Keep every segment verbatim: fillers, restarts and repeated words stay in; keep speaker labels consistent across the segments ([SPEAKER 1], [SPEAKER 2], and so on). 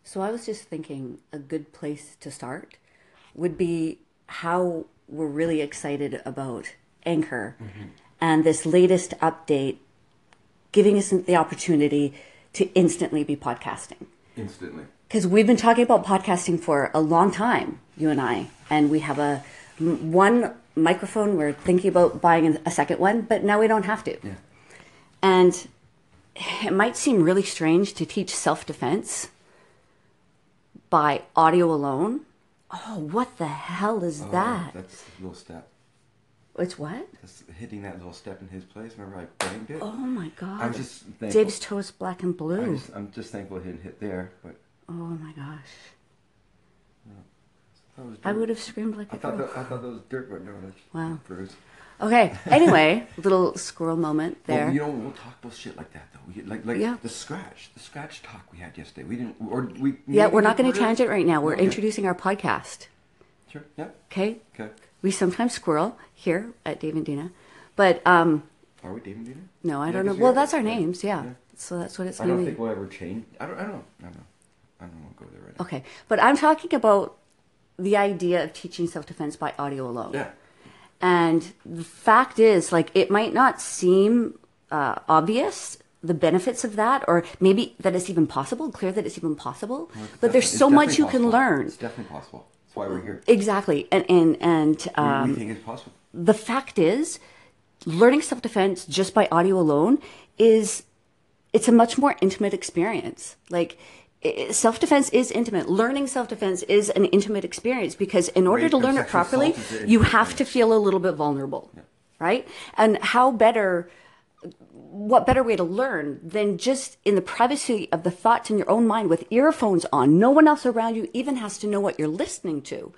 [SPEAKER 1] So I was just thinking a good place to start would be how we're really excited about Anchor mm-hmm. and this latest update giving us the opportunity to instantly be podcasting.
[SPEAKER 2] Instantly.
[SPEAKER 1] Because we've been talking about podcasting for a long time, you and I, and we have a one microphone. We're thinking about buying a second one, but now we don't have to.
[SPEAKER 2] Yeah.
[SPEAKER 1] And it might seem really strange to teach self-defense by audio alone. Oh, what the hell is
[SPEAKER 2] oh,
[SPEAKER 1] that?
[SPEAKER 2] That's a little step.
[SPEAKER 1] It's what?
[SPEAKER 2] That's hitting that little step in his place. Remember I banged it?
[SPEAKER 1] Oh my God.
[SPEAKER 2] I was just thankful.
[SPEAKER 1] Dave's toe is black and blue.
[SPEAKER 2] I just, I'm just thankful it didn't hit there. But
[SPEAKER 1] oh my gosh.
[SPEAKER 2] No,
[SPEAKER 1] I would have screamed like
[SPEAKER 2] I
[SPEAKER 1] a
[SPEAKER 2] thought
[SPEAKER 1] girl.
[SPEAKER 2] that, I thought that was dirt, but no, that's
[SPEAKER 1] wow.
[SPEAKER 2] bruise.
[SPEAKER 1] Okay. Anyway, little squirrel moment there.
[SPEAKER 2] Well, you know, we'll talk about shit like that though. We, like, like
[SPEAKER 1] yeah.
[SPEAKER 2] the scratch, the scratch talk we had yesterday. We didn't, or we.
[SPEAKER 1] Yeah, we're not going to tangent right now. We're okay. introducing our podcast.
[SPEAKER 2] Sure. Yeah.
[SPEAKER 1] Okay.
[SPEAKER 2] Okay.
[SPEAKER 1] We sometimes squirrel here at Dave and Dina, but um.
[SPEAKER 2] Are we Dave and Dina?
[SPEAKER 1] No, I
[SPEAKER 2] yeah,
[SPEAKER 1] don't know. Well, that's our names. Yeah. yeah. So that's what it's.
[SPEAKER 2] I don't
[SPEAKER 1] gonna
[SPEAKER 2] think
[SPEAKER 1] be.
[SPEAKER 2] we'll ever change. I don't. I don't. I don't know. I don't want to go there right now.
[SPEAKER 1] Okay, but I'm talking about the idea of teaching self-defense by audio alone.
[SPEAKER 2] Yeah.
[SPEAKER 1] And the fact is, like, it might not seem uh, obvious, the benefits of that, or maybe that it's even possible, clear that it's even possible,
[SPEAKER 2] well,
[SPEAKER 1] but there's so much you
[SPEAKER 2] possible.
[SPEAKER 1] can learn.
[SPEAKER 2] It's definitely possible. That's why we're here.
[SPEAKER 1] Exactly. And, and, and um,
[SPEAKER 2] we, we think it's possible.
[SPEAKER 1] The fact is, learning self-defense just by audio alone is, it's a much more intimate experience. Like, self-defense is intimate. Learning self-defense is an intimate experience because in order
[SPEAKER 2] Rape
[SPEAKER 1] to learn it properly, you have to feel a little bit vulnerable, yeah. right? And how better, what better way to learn than just in the privacy of the thoughts in your own mind with earphones on. No one else around you even has to know what you're listening to.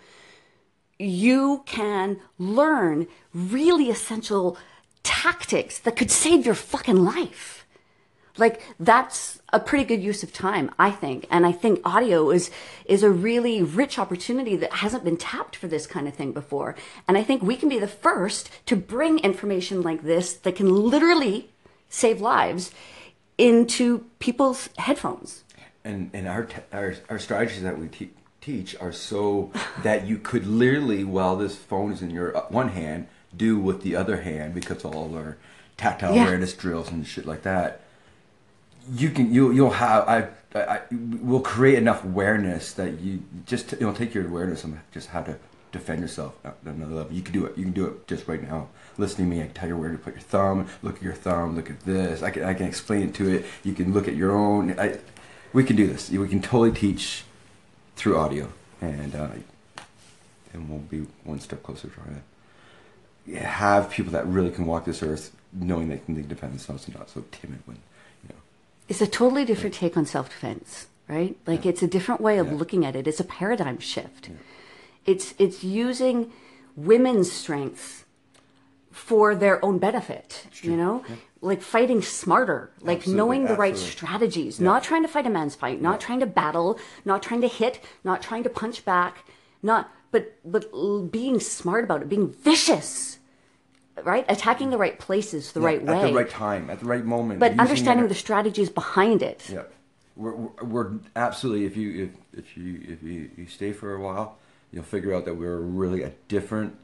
[SPEAKER 1] You can learn really essential tactics that could save your fucking life. Like, that's a pretty good use of time, I think. And I think audio is is a really rich opportunity that hasn't been tapped for this kind of thing before. And I think we can be the first to bring information like this that can literally save lives into people's headphones.
[SPEAKER 2] And and our te- our, our strategies that we te- teach are so that you could literally, while this phone is in your one hand, do with the other hand, because of all our tactile yeah. awareness drills and shit like that. You can you you'll have I I will create enough awareness that you just you know take your awareness on just how to defend yourself at another level. You can do it. You can do it just right now. Listening to me, I can tell you where to put your thumb. Look at your thumb. Look at this. I can I can explain it to it. You can look at your own. I, we can do this. We can totally teach through audio, and uh, and we'll be one step closer to trying to have people that really can walk this earth, knowing they can defend themselves and not so timid when.
[SPEAKER 1] It's a totally different take on self-defense, right? Like yeah. it's a different way of
[SPEAKER 2] yeah.
[SPEAKER 1] looking at it. It's a paradigm shift.
[SPEAKER 2] Yeah.
[SPEAKER 1] It's it's using women's strengths for their own benefit, you know? Yeah. Like fighting smarter, like
[SPEAKER 2] absolutely,
[SPEAKER 1] knowing the
[SPEAKER 2] absolutely.
[SPEAKER 1] right strategies,
[SPEAKER 2] yeah.
[SPEAKER 1] not trying to fight a man's fight, not yeah. trying to battle, not trying to hit, not trying to punch back, not but but being smart about it, being vicious. Right? Attacking the right places the
[SPEAKER 2] yeah,
[SPEAKER 1] right way.
[SPEAKER 2] At the right time, at the right moment.
[SPEAKER 1] But understanding it. the strategies behind it.
[SPEAKER 2] Yeah. We're, we're, we're absolutely, if you if, if you if you, you stay for a while, you'll figure out that we're really a different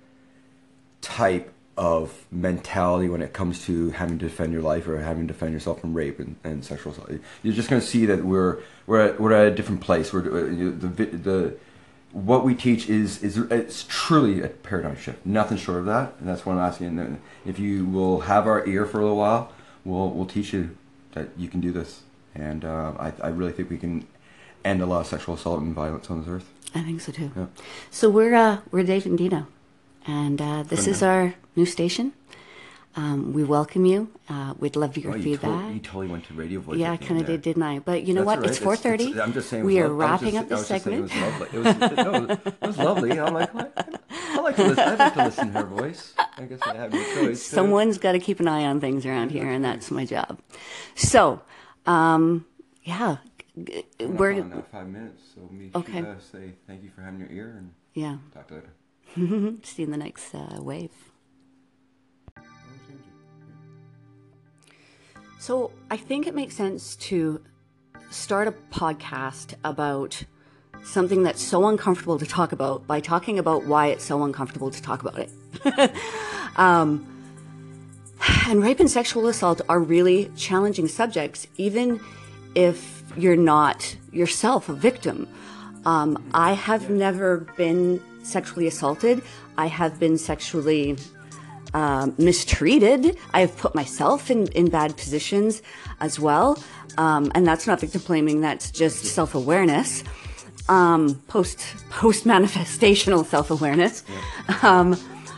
[SPEAKER 2] type of mentality when it comes to having to defend your life or having to defend yourself from rape and, and sexual assault. You're just going to see that we're we're at, we're at a different place. We're the the what we teach is is it's truly a paradigm shift. Nothing short of that, and that's what I'm asking. And if you will have our ear for a little while, we'll we'll teach you that you can do this. And uh, I I really think we can end a lot of sexual assault and violence on this earth.
[SPEAKER 1] I think so too.
[SPEAKER 2] Yeah.
[SPEAKER 1] So we're uh, we're Dave and Dina, and uh, this is our new station. Um, we welcome you. Uh, we'd love your
[SPEAKER 2] oh, you
[SPEAKER 1] feedback.
[SPEAKER 2] Told, you totally went to radio voice.
[SPEAKER 1] Yeah, I kind of did, didn't I? But you know
[SPEAKER 2] That's
[SPEAKER 1] what?
[SPEAKER 2] Right.
[SPEAKER 1] It's four thirty.
[SPEAKER 2] It's, it's, I'm just saying.
[SPEAKER 1] We are
[SPEAKER 2] lo-
[SPEAKER 1] wrapping
[SPEAKER 2] just,
[SPEAKER 1] up this segment.
[SPEAKER 2] It was lovely. It was, no, it was lovely. I'm like, what? I like to listen. I like to listen to her voice. I guess I have no choice.
[SPEAKER 1] Someone's got to keep an eye on things around here, and that's my job. So, um, yeah,
[SPEAKER 2] we're on now five minutes. So me
[SPEAKER 1] okay.
[SPEAKER 2] should, uh, say thank you for having your ear and
[SPEAKER 1] yeah.
[SPEAKER 2] Talk to you later.
[SPEAKER 1] See you in the next uh, wave. So I think it makes sense to start a podcast about something that's so uncomfortable to talk about by talking about why it's so uncomfortable to talk about it. um, and rape and sexual assault are really challenging subjects, even if you're not yourself a victim. Um, I have never been sexually assaulted. I have been sexually um, mistreated. I have put myself in, in bad positions as well. Um, and that's not victim blaming. That's just self-awareness. Um, post, post-manifestational self-awareness.
[SPEAKER 2] Yeah.
[SPEAKER 1] Um,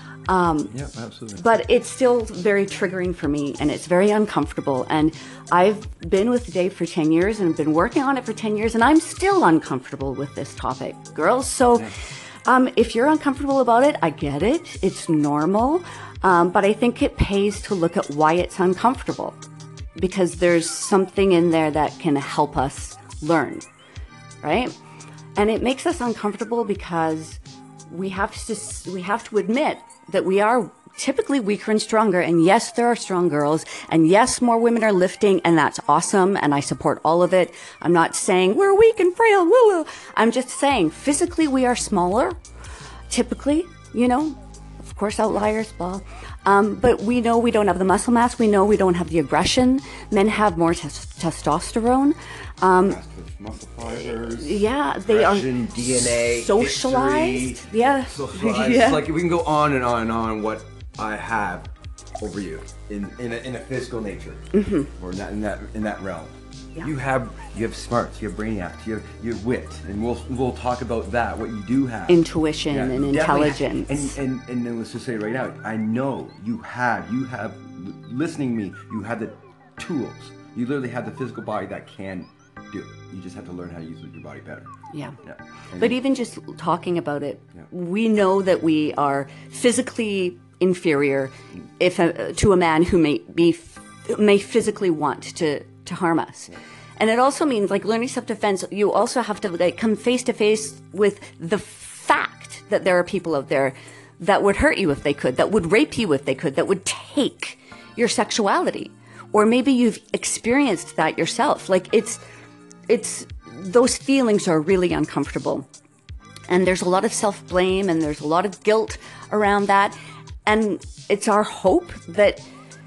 [SPEAKER 1] um,
[SPEAKER 2] yeah, absolutely.
[SPEAKER 1] But it's still very triggering for me, and it's very uncomfortable. And I've been with Dave for ten years and been working on it for ten years, and I'm still uncomfortable with this topic, girls. So
[SPEAKER 2] yeah.
[SPEAKER 1] um, if you're uncomfortable about it, I get it. It's normal. Um, but I think it pays to look at why it's uncomfortable, because there's something in there that can help us learn, right? And it makes us uncomfortable because we have to we have to admit that we are typically weaker and stronger. And yes, there are strong girls. And yes, more women are lifting, and that's awesome. And I support all of it. I'm not saying we're weak and frail. Woo woo. I'm just saying physically we are smaller, typically, you know, of course, outliers, blah. Um, but we know we don't have the muscle mass. We know we don't have the aggression. Men have more tes- testosterone. Um,
[SPEAKER 2] muscle fibers.
[SPEAKER 1] Yeah, they are
[SPEAKER 3] D N A,
[SPEAKER 1] socialized.
[SPEAKER 3] History,
[SPEAKER 1] yeah,
[SPEAKER 3] socialized.
[SPEAKER 1] yeah.
[SPEAKER 3] It's like we can go on and on and on what I have over you in in a, in a physical nature,
[SPEAKER 1] Mm-hmm.
[SPEAKER 2] Or in that in that in that realm.
[SPEAKER 1] Yeah.
[SPEAKER 2] You have you have smarts, you have brainiacs, you have you have wit, and we'll we'll talk about that. What you do have,
[SPEAKER 1] Intuition
[SPEAKER 2] Yeah,
[SPEAKER 1] and
[SPEAKER 2] you definitely-
[SPEAKER 1] intelligence.
[SPEAKER 2] and, and and then let's just say right now, I know you have you have listening to me. You have the tools. You literally have the physical body that can do it. You just have to learn how to use your body better.
[SPEAKER 1] Yeah.
[SPEAKER 2] Yeah. And
[SPEAKER 1] But even just talking about it,
[SPEAKER 2] Yeah.
[SPEAKER 1] we know that we are physically inferior if a, to a man who may be may physically want to to harm us.
[SPEAKER 2] Yeah.
[SPEAKER 1] And it also means, like, learning self-defense, you also have to, like, come face to face with the fact that there are people out there that would hurt you if they could, that would rape you if they could, that would take your sexuality. Or maybe you've experienced that yourself. Like, it's it's those feelings are really uncomfortable. And there's a lot of self-blame and there's a lot of guilt around that. And it's our hope that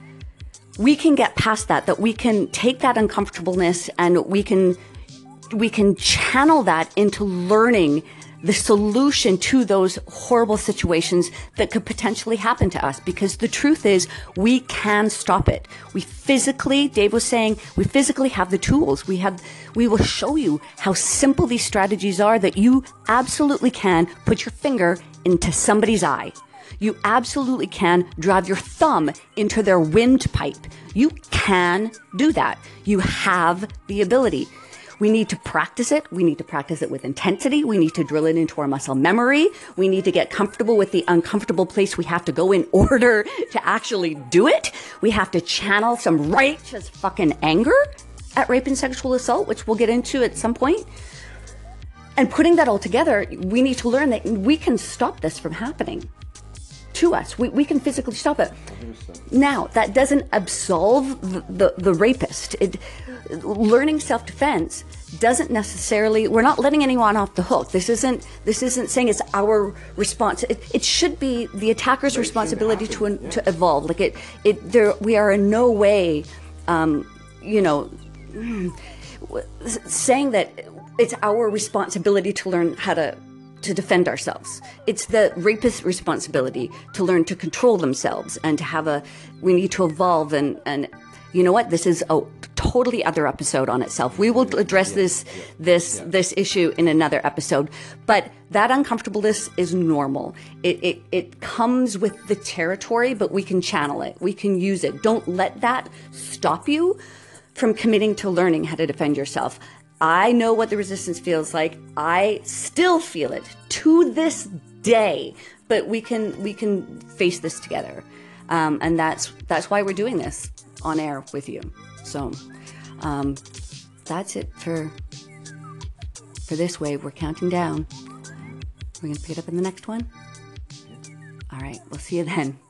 [SPEAKER 1] we can get past that, that we can take that uncomfortableness and we can we can channel that into learning the solution to those horrible situations that could potentially happen to us. Because the truth is, we can stop it. We physically, Dave was saying, we physically have the tools. We have, we will show you how simple these strategies are, that you absolutely can put your finger into somebody's eye. You absolutely can drive your thumb into their windpipe. You can do that. You have the ability. We need to practice it. We need to practice it with intensity. We need to drill it into our muscle memory. We need to get comfortable with the uncomfortable place we have to go in order to actually do it. We have to channel some righteous fucking anger at rape and sexual assault, which we'll get into at some point. And putting that all together, we need to learn that we can stop this from happening to us. We, we can physically stop it. Now, that doesn't absolve the, the, the rapist. It, learning self-defense doesn't necessarily, we're not letting anyone off the hook. This isn't, this isn't saying it's our response. It, it should be the attacker's responsibility to,
[SPEAKER 2] yeah.
[SPEAKER 1] to evolve. Like it, it, there, we are in no way, um, you know, saying that it's our responsibility to learn how to to defend ourselves. It's the rapist's responsibility to learn to control themselves and to have a, we need to evolve and, and you know what? This is a totally other episode on itself. We will address
[SPEAKER 2] yeah,
[SPEAKER 1] this,
[SPEAKER 2] yeah,
[SPEAKER 1] this,
[SPEAKER 2] yeah.
[SPEAKER 1] this issue in another episode, but that uncomfortableness is normal. It, it, it comes with the territory, but we can channel it. We can use it. Don't let that stop you from committing to learning how to defend yourself. I know what the resistance feels like. I still feel it to this day, but we can we can face this together, um, and that's that's why we're doing this on air with you. So um, that's it for for this wave. We're counting down. We're gonna pick it up in the next one. All right, we'll see you then.